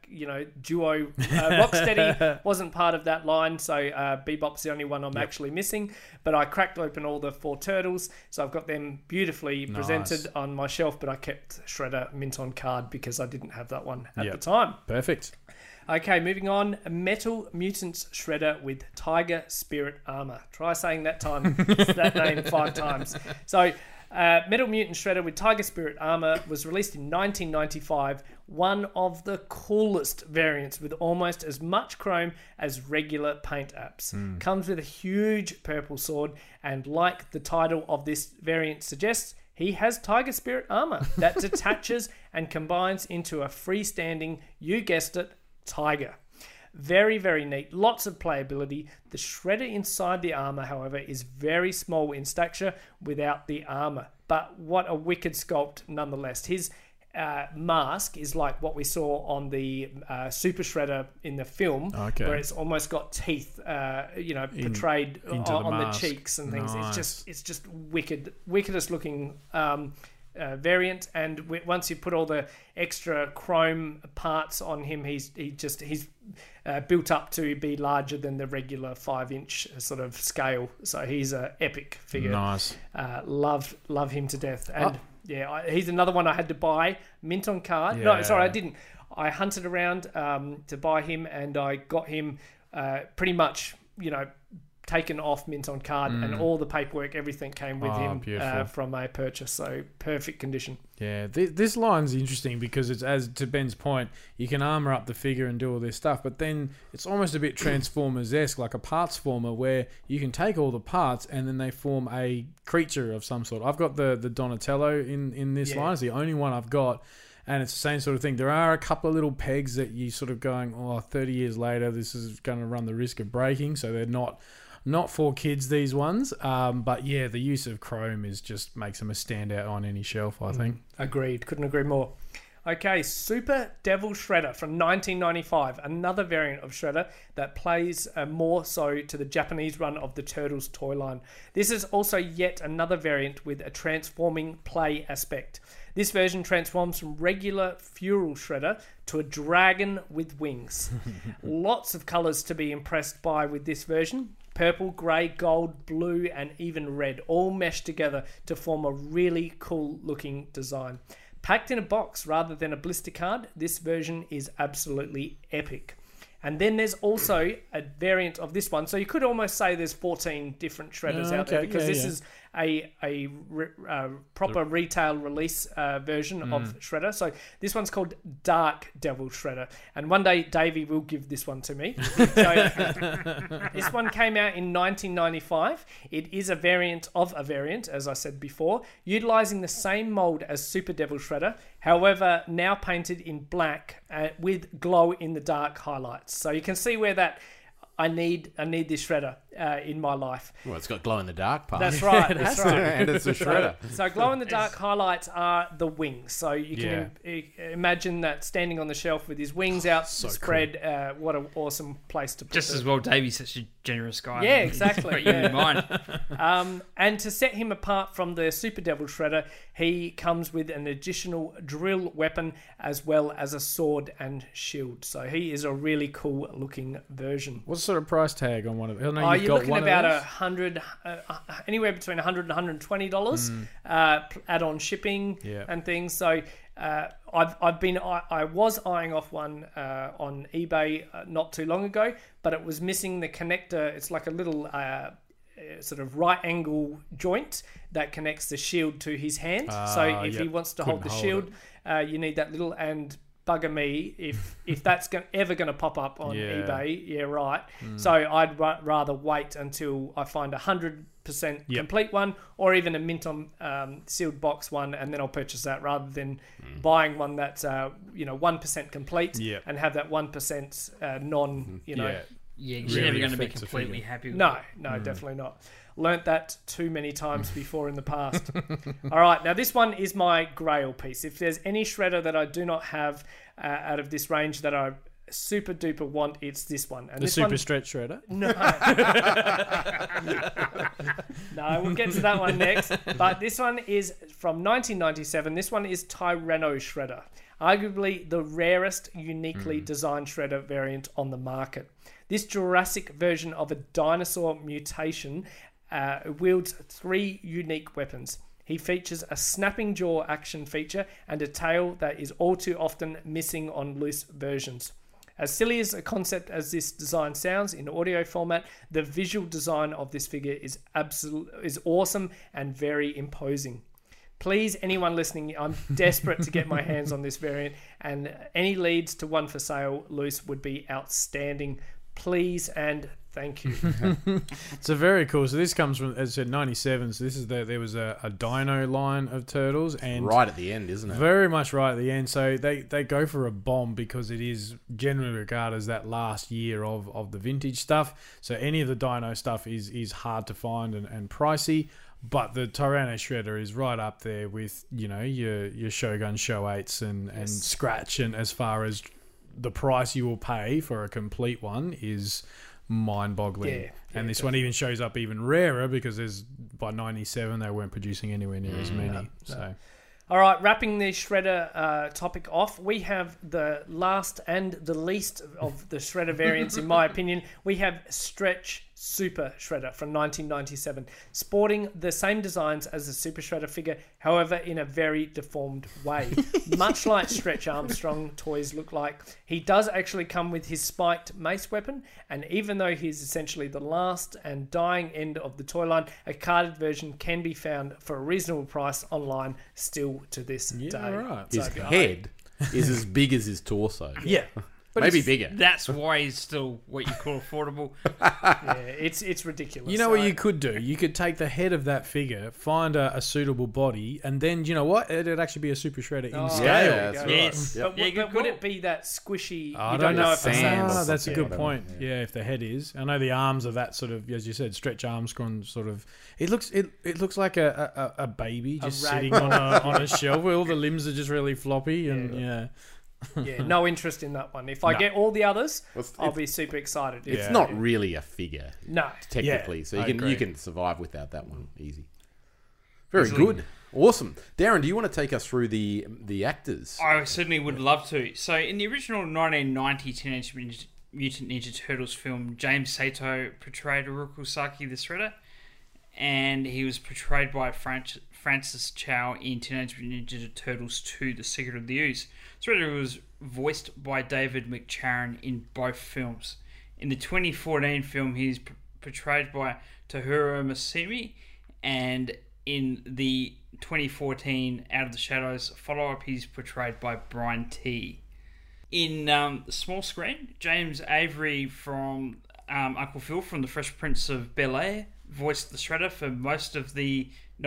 duo, Rocksteady wasn't part of that line, so Bebop's the only one I'm actually missing. But I cracked open all the 4 turtles, so I've got them beautifully presented on my shelf. But I kept Shredder mint on card because I didn't have that one at the time. Perfect. Okay, moving on. Metal Mutants Shredder with Tiger Spirit Armor. Try saying that name 5 times. So, Metal Mutant Shredder with Tiger Spirit Armor was released in 1995. One of the coolest variants, with almost as much chrome as regular paint apps. Comes with a huge purple sword, and like the title of this variant suggests, he has Tiger Spirit Armor that detaches and combines into a freestanding, you guessed it, tiger. Very, very neat. Lots of playability. The Shredder inside the armor, however, is very small in stature without the armor. But what a wicked sculpt nonetheless. His mask is like what we saw on the Super Shredder in the film, where it's almost got teeth, portrayed on the cheeks and things. Nice. It's just wickedest looking variant, and once you put all the extra chrome parts on him, he's built up to be larger than the regular 5-inch sort of scale. So he's an epic figure. Nice. Love him to death. And he's another one I had to buy mint on card. Yeah. No, sorry, I didn't. I hunted around to buy him, and I got him pretty much, taken off mint on card, and all the paperwork, everything came with him from a purchase. So perfect condition. Yeah, this line's interesting because it's, as to Ben's point, you can armor up the figure and do all this stuff, but then it's almost a bit Transformers-esque, like a parts former, where you can take all the parts and then they form a creature of some sort. I've got the Donatello in this line. It's the only one I've got. And it's the same sort of thing. There are a couple of little pegs that you sort of going, 30 years later, this is going to run the risk of breaking. So they're not for kids, these ones. But yeah, the use of chrome just makes them a standout on any shelf, I think. Agreed. Couldn't agree more. Okay, Super Devil Shredder from 1995. Another variant of Shredder that plays more so to the Japanese run of the Turtles toy line. This is also yet another variant with a transforming play aspect. This version transforms from regular fuel shredder to a dragon with wings. Lots of colours to be impressed by with this version. Purple, grey, gold, blue, and even red all meshed together to form a really cool looking design. Packed in a box rather than a blister card, this version is absolutely epic. And then there's also a variant of this one. So you could almost say there's 14 different shredders out there, because this is a proper retail release version of Shredder. So this one's called Dark Devil Shredder. And one day Davey will give this one to me. So this one came out in 1995. It is a variant of a variant, as I said before, utilizing the same mold as Super Devil Shredder, however now painted in black with glow in the dark highlights. So you can see where that I need this shredder in my life. Well, it's got glow in the dark part. That's right. That's right. And it's a shredder. So glow in the dark highlights are the wings. So you can imagine that standing on the shelf with his wings out spread. Cool. What an awesome place to put Just as well, Davey's such a generous guy. Yeah, exactly. Got you in mind. And to set him apart from the Super Devil Shredder, he comes with an additional drill weapon as well as a sword and shield. So he is a really cool looking version. What's the sort of price tag on one of them? I know you're looking about anywhere between $100 and $120 add-on shipping and things. So I was eyeing off one on eBay not too long ago, but it was missing the connector. It's like a little sort of right angle joint that connects the shield to his hand. So if he wants to hold the shield, you need that little, and bugger me if that's ever going to pop up on eBay. Yeah, right. So I'd rather wait until I find 100% complete one, or even a mint on sealed box one, and then I'll purchase that rather than buying one that's 1% complete and have that 1% non. Yeah, you're never going to be completely happy with it. No, definitely not. Learnt that too many times before in the past. All right, now this one is my grail piece. If there's any shredder that I do not have out of this range that I super duper want, it's this one. And the this super stretch shredder? No. No, we'll get to that one next. But this one is from 1997. This one is Tyranno Shredder. Arguably the rarest uniquely designed shredder variant on the market. This Jurassic version of a dinosaur mutation wields 3 unique weapons. He features a snapping jaw action feature and a tail that is all too often missing on loose versions. As silly as a concept as this design sounds in audio format, the visual design of this figure is awesome and very imposing. Please, anyone listening, I'm desperate to get my hands on this variant, and any leads to one for sale loose would be outstanding. Please and thank you. So very cool. So this comes from, as I said, 97. So this is there was a dino line of turtles, and right at the end, isn't it? Very much right at the end. So they go for a bomb because it is generally regarded as that last year of the vintage stuff. So any of the dino stuff is hard to find and pricey. But the Tyranno Shredder is right up there with your Shogun Show 8s and Scratch, and as far as the price you will pay for a complete one is mind-boggling. And this one even shows up even rarer because by 97 they weren't producing anywhere near as many. So, all right, wrapping the shredder topic off, we have the last and the least of the shredder variants, in my opinion. We have Stretch Super Shredder from 1997, sporting the same designs as the Super Shredder figure, however in a very deformed way. Much like Stretch Armstrong toys look like, he does actually come with his spiked mace weapon, and even though he's essentially the last and dying end of the toy line, a carded version can be found for a reasonable price online still to this day. Right. His head is as big as his torso. Yeah. But maybe bigger. That's why he's still what you call affordable. Yeah, it's ridiculous. You know what you could do? You could take the head of that figure, find a suitable body, and then, you know what? It'd actually be a Super Shredder in scale. Yeah, that's yes. right. But, but would it be that squishy? I don't know if it's that's a good point. Yeah, if the head is. I know the arms are that sort of, as you said, Stretch Armstrong sort of. It looks like a baby just sitting on a shelf where all the limbs are just really floppy and Yeah, no interest in that one. If I get all the others, I'll be super excited. It's not really a figure. No. Technically. So you can survive without that one easy. Very good. Awesome. Darren, do you want to take us through the actors? I certainly would love to. So, in the original 1990 Teenage Mutant Ninja Turtles film, James Sato portrayed Oroku Saki the Shredder, and he was portrayed by Francis Chow in Teenage Mutant Ninja Turtles 2: The Secret of the Ooze. Shredder was voiced by David McCharron in both films. In the 2014 film, he is portrayed by Tohiro Masumi, and in the 2014 Out of the Shadows follow-up, he's portrayed by Brian T. In the small screen, James Avery from Uncle Phil from The Fresh Prince of Bel-Air voiced the Shredder for most of the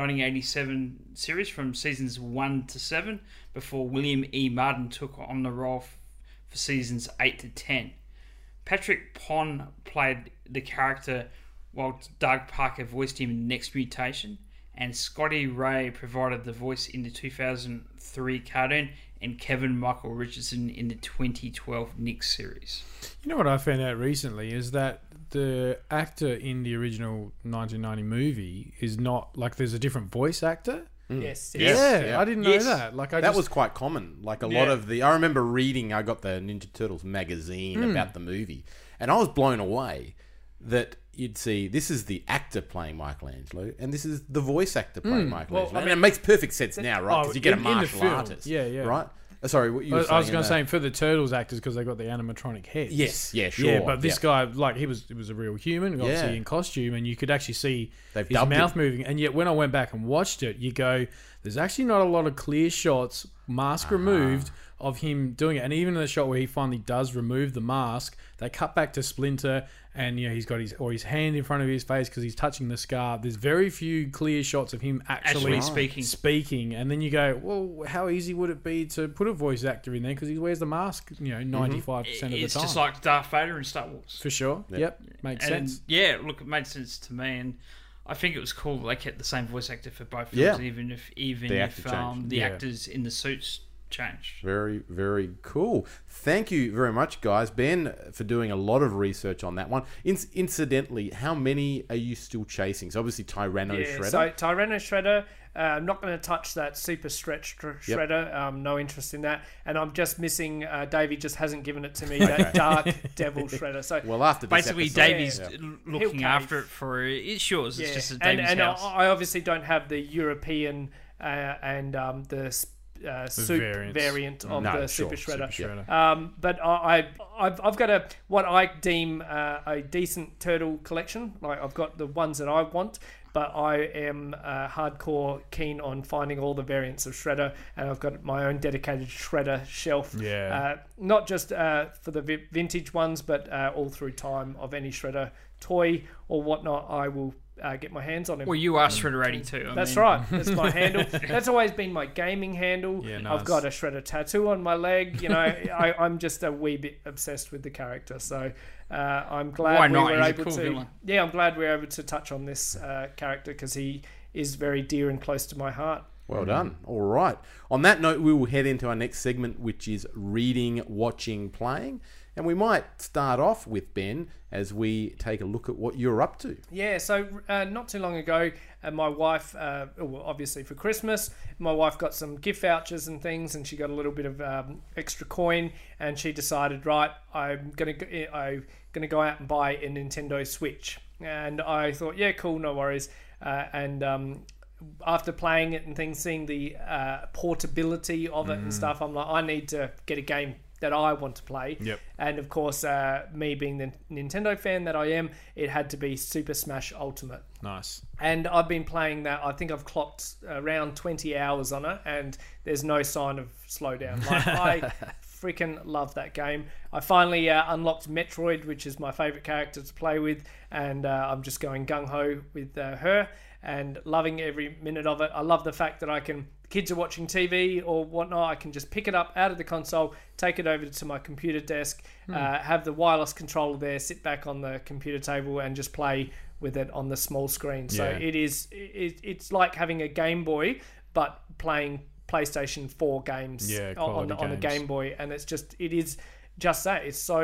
1987 series from seasons 1 to 7 before William E. Martin took on the role for seasons 8 to 10. Patrick Pond played the character while Doug Parker voiced him in Next Mutation, and Scotty Ray provided the voice in the 2003 cartoon, and Kevin Michael Richardson in the 2012 Nick series. You know what I found out recently is that the actor in the original 1990 movie is not, like, there's a different voice actor. Yes. Yeah, I didn't know that. Like, that was quite common. Like a lot of I remember reading, I got the Ninja Turtles magazine about the movie, and I was blown away that you'd see this is the actor playing Michelangelo, and this is the voice actor playing Michelangelo. Well, and it makes perfect sense now, right? Because you get a martial artist. Yeah. Right? Sorry, what you were saying? I was going to say for the Turtles actors because they got the animatronic heads. Yes, yeah, sure. Yeah, but this guy, like, it was a real human, obviously in costume, and you could actually see his mouth moving. And yet, when I went back and watched it, you go, there's actually not a lot of clear shots, mask removed, of him doing it. And even in the shot where he finally does remove the mask, they cut back to Splinter, and he's got his hand in front of his face because he's touching the scar. There's very few clear shots of him actually speaking. And then you go, well, how easy would it be to put a voice actor in there because he wears the mask 95% of the time. It's just like Darth Vader in Star Wars. For sure. Yep. Makes sense. Yeah, look, it made sense to me, and I think it was cool that they kept the same voice actor for both films, even if the actors in the suits changed. Very, very cool. Thank you very much, guys. Ben, for doing a lot of research on that one. Incidentally, how many are you still chasing? So obviously Tyranno Shredder. So Tyranno Shredder, I'm not going to touch that super stretch Shredder. No interest in that. And I'm just missing, Davey just hasn't given it to me, that Dark Devil Shredder. So well, after this basically episode, Davey's looking after it for it's yours. It's just a Davey's house. I obviously don't have the European and the suit variant of the Super Shredder. But I've got what I deem a decent turtle collection. Like, I've got the ones that I want, but I am hardcore keen on finding all the variants of Shredder, and I've got my own dedicated Shredder shelf. Not just for the vintage ones, but all through time of any Shredder toy or whatnot, I will get my hands on him. Well, you are Shredder 82. That's right. That's my handle. That's always been my gaming handle. Yeah, nice. I've got a Shredder tattoo on my leg. I'm just a wee bit obsessed with the character. So I'm glad we were able to. Villain. Yeah, I'm glad we were able to touch on this character because he is very dear and close to my heart. Well done. All right. On that note, we will head into our next segment, which is reading, watching, playing. And we might start off with Ben as we take a look at what you're up to. Yeah, so not too long ago, my wife, obviously for Christmas, my wife got some gift vouchers and things, and she got a little bit of extra coin, and she decided, right, I'm gonna go out and buy a Nintendo Switch. And I thought, yeah, cool, no worries. After playing it and things, seeing the portability of it and stuff, I'm like, I need to get a game that I want to play. Yep. And of course, me being the Nintendo fan that I am, it had to be Super Smash Ultimate. Nice. And I've been playing that. I think I've clocked around 20 hours on it, and there's no sign of slowdown. Like, I freaking love that game. I finally unlocked Metroid, which is my favorite character to play with, and I'm just going gung-ho with her and loving every minute of it. I love the fact that kids are watching TV or whatnot, I can just pick it up out of the console, take it over to my computer desk, have the wireless controller there, sit back on the computer table and just play with it on the small screen. So it's like having a Game Boy, but playing PlayStation 4 games on a Game Boy. And it is just that. It's so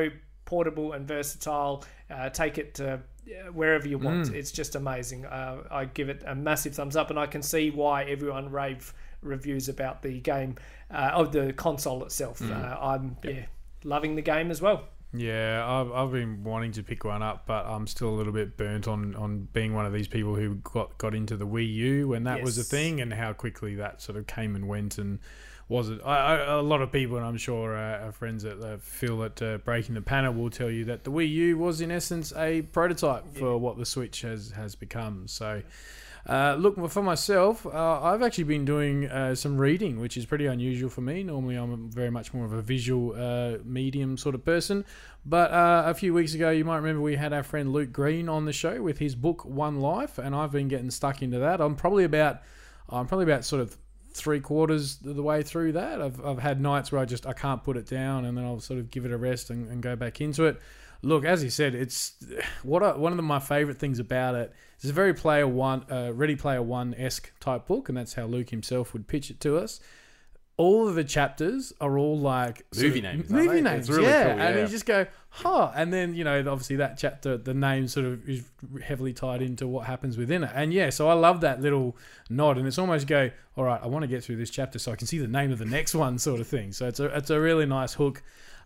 portable and versatile. Take it to wherever you want. It's just amazing. I give it a massive thumbs up, and I can see why everyone rave reviews about the game, of the console itself. I'm loving the game as well. Yeah, I've been wanting to pick one up, but I'm still a little bit burnt on being one of these people who got into the Wii U when that was a thing, and how quickly that sort of came and went. And was it? A lot of people, and I'm sure our friends at Phil at Breaking the Panel will tell you that the Wii U was in essence a prototype for what the Switch has become. So. Look, for myself, I've actually been doing some reading, which is pretty unusual for me. Normally, I'm very much more of a visual medium sort of person. But a few weeks ago, you might remember we had our friend Luke Green on the show with his book One Life, and I've been getting stuck into that. I'm probably about sort of 3/4 of the way through that. I've had nights where I can't put it down, and then I'll sort of give it a rest and go back into it. Look, as he said, it's one of my favourite things about it. It's a very Ready Player One-esque type book, and that's how Luke himself would pitch it to us. All of the chapters are all like movie names. Movie names, it's really cool, and you just go, and then obviously that chapter, the name sort of is heavily tied into what happens within it, and so I love that little nod, and it's almost go, all right, I want to get through this chapter so I can see the name of the next one, sort of thing. So it's a really nice hook.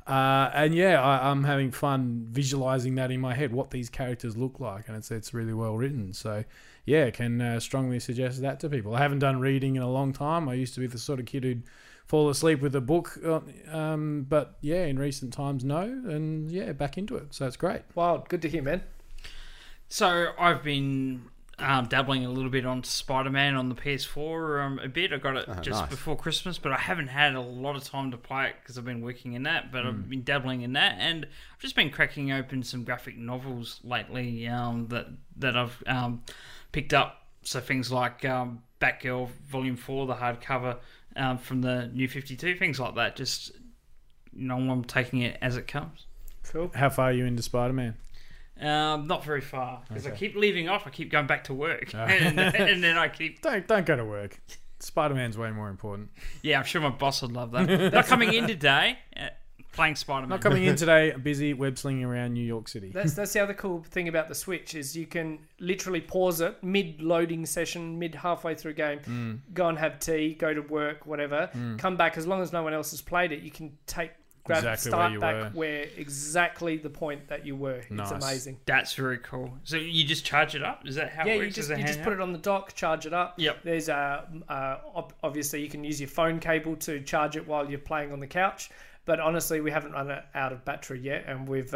I'm having fun visualizing that in my head, what these characters look like, and it's really well written. So, can strongly suggest that to people. I haven't done reading in a long time. I used to be the sort of kid who'd fall asleep with a book, but in recent times, no, and back into it. So it's great. Wow, good to hear, man. So I've been dabbling a little bit on Spider-Man on the PS4 a bit. I got it before Christmas, but I haven't had a lot of time to play it because I've been working in that, but I've been dabbling in that, and I've just been cracking open some graphic novels lately that I've picked up. So things like Batgirl Volume 4, the hardcover from the New 52, things like that. Just, I'm taking it as it comes. Cool. How far are you into Spider-Man? Not very far, because I keep leaving off. I keep going back to work, and then I keep don't go to work. Spider-Man's way more important. Yeah, I'm sure my boss would love that. Not coming in today, playing Spider-Man. Not coming in today. Busy web slinging around New York City. That's the other cool thing about the Switch is you can literally pause it mid-loading session, halfway through game, go and have tea, go to work, whatever. Come back, as long as no one else has played it, you can start back where exactly the point that you were. Nice. It's amazing. That's very cool. So you just charge it up? Is that how it works? You just put it on the dock, charge it up. Yep. There's obviously you can use your phone cable to charge it while you're playing on the couch. But honestly, we haven't run out of battery yet, and we've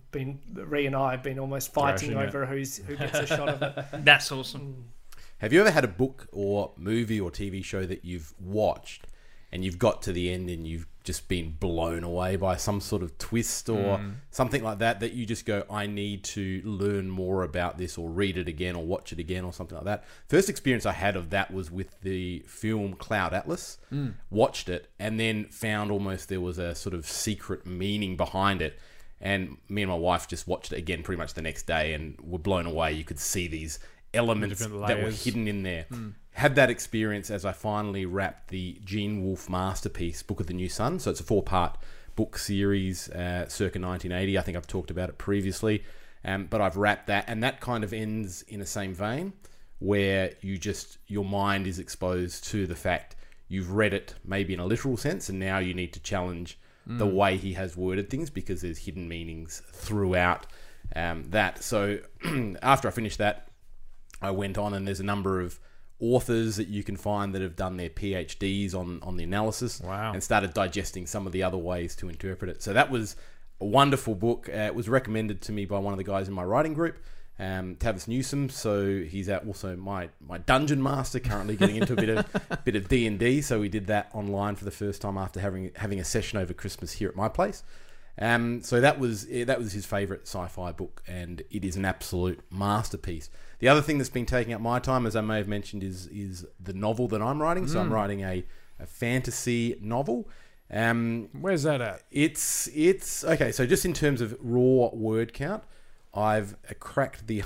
Ree and I have been almost fighting over who gets a shot of it. That's awesome. Have you ever had a book or movie or TV show that you've watched and you've got to the end and you've just been blown away by some sort of twist or something like that you just go, I need to learn more about this or read it again or watch it again or something like that? First experience I had of that was with the film Cloud Atlas. Watched it and then found almost there was a sort of secret meaning behind it. And me and my wife just watched it again pretty much the next day and were blown away. You could see these elements that were hidden in there. Had that experience as I finally wrapped the Gene Wolfe masterpiece, Book of the New Sun. So it's a 4-part book series, circa 1980. I think I've talked about it previously. But I've wrapped that, and that kind of ends in the same vein, where your mind is exposed to the fact you've read it maybe in a literal sense, and now you need to challenge the way he has worded things because there's hidden meanings throughout that. So after I finished that, I went on, and there's a number of authors that you can find that have done their PhDs on the analysis and started digesting some of the other ways to interpret it. So that was a wonderful book. It was recommended to me by one of the guys in my writing group, Tavis Newsom. So he's also my dungeon master, currently getting into a bit of D&D. So we did that online for the first time after having a session over Christmas here at my place. So that was his favourite sci-fi book, and it is an absolute masterpiece. The other thing that's been taking up my time, as I may have mentioned, is the novel that I'm writing. So I'm writing a fantasy novel. Where's that at? It's okay. So just in terms of raw word count, I've cracked the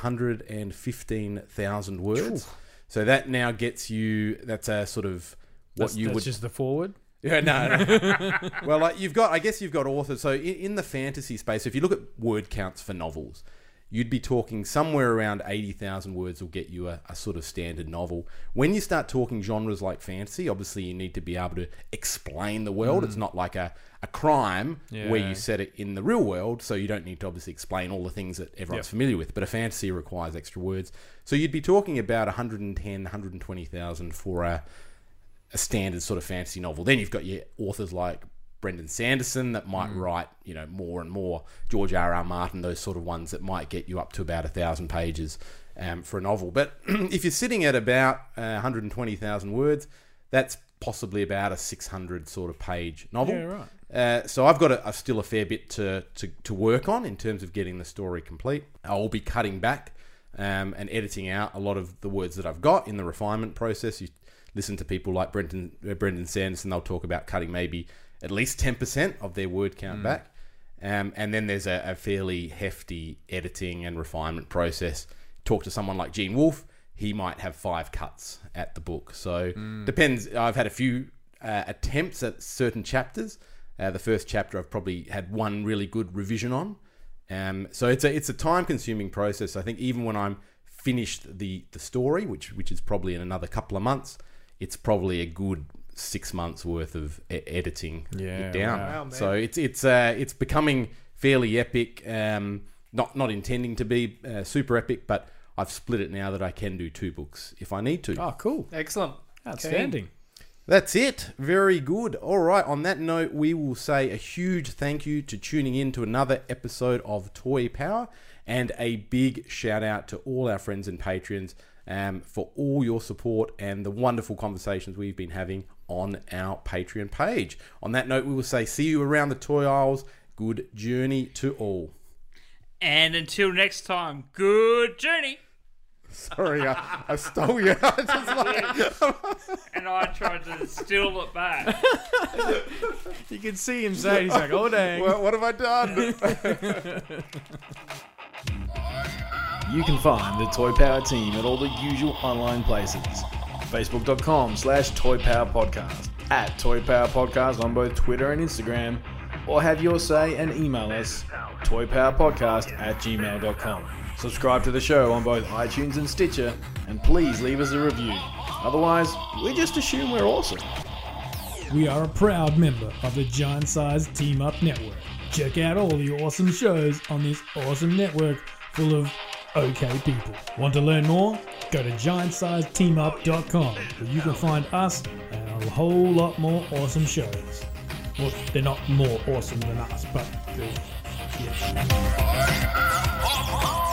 115,000 words. So that now gets you. That's a sort of That's just the forward. Yeah, no. Well, like I guess you've got authors. So in the fantasy space, if you look at word counts for novels, you'd be talking somewhere around 80,000 words will get you a sort of standard novel. When you start talking genres like fantasy, obviously you need to be able to explain the world. It's not like a crime where you set it in the real world, so you don't need to obviously explain all the things that everyone's familiar with. But a fantasy requires extra words. So you'd be talking about 110, 120,000 for a standard sort of fantasy novel. Then you've got your authors like Brendan Sanderson that might write, more and more. George R.R. Martin, those sort of ones that might get you up to about 1,000 pages for a novel. But if you're sitting at about 120,000 words, that's possibly about a 600 sort of page novel. Yeah, right. So I've got still a fair bit to work on in terms of getting the story complete. I'll be cutting back and editing out a lot of the words that I've got in the refinement process. You listen to people like Brendan Sanderson, they'll talk about cutting maybe at least 10% of their word count back. And then there's a fairly hefty editing and refinement process. Talk to someone like Gene Wolfe, he might have 5 cuts at the book. So depends. I've had a few attempts at certain chapters. The first chapter I've probably had one really good revision on. So it's a time-consuming process. I think even when I'm finished the story, which is probably in another couple of months, it's probably a good 6 months worth of editing it down. Wow, so it's becoming fairly epic. Not intending to be super epic, but I've split it now that I can do 2 books if I need to. Oh, cool. Excellent. Outstanding. That's it. Very good. All right. On that note, we will say a huge thank you to tuning in to another episode of Toy Power, and a big shout out to all our friends and patrons for all your support and the wonderful conversations we've been having on our Patreon page. On that note, we will say see you around the toy aisles. Good journey to all. And until next time, good journey. Sorry, I stole you. And I tried to steal it back. You can see him say, he's like, oh, dang. What have I done? You can find the Toy Power team at all the usual online places. Facebook.com/Toy Power Podcast, at Toy Power Podcast on both Twitter and Instagram, or have your say and email us, toypowerpodcast@gmail.com. Subscribe to the show on both iTunes and Stitcher, and please leave us a review. Otherwise, we just assume we're awesome. We are a proud member of the Giant Size Team Up Network. Check out all the awesome shows on this awesome network full of okay people. Want to learn more? Go to giantsizeteamup.com, where you can find us and a whole lot more awesome shows. Well, they're not more awesome than us, but yeah.